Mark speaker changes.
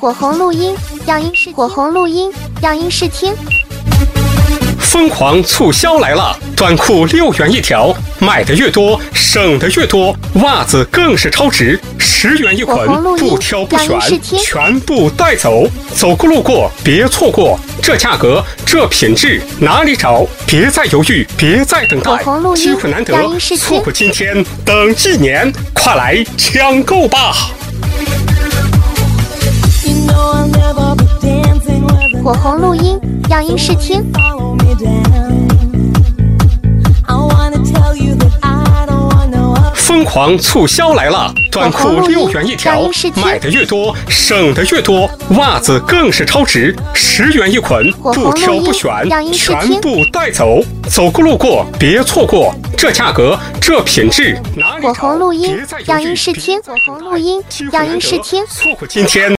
Speaker 1: 火红录音，让音视火红录音，让音视听。
Speaker 2: 疯狂促销来了！短裤6元一条，买的越多，省的越多。袜子更是超值，10元一捆，不挑不选，全部带走。走过路过别错过，这价格，这品质哪里找？别再犹豫，别再等待，机会难得，错过今天，等1年，快来抢购吧！
Speaker 1: 火红录音，让音视听。
Speaker 2: 疯狂促销来了！短裤6元一条，买的越多，省的越多。袜子更是超值，10元一捆，不挑不选，全部带走。走过路过别错过，这价格，这品质哪里找？
Speaker 1: 火红录音，让音视听。火红录音，让音视听。
Speaker 2: 错过今天。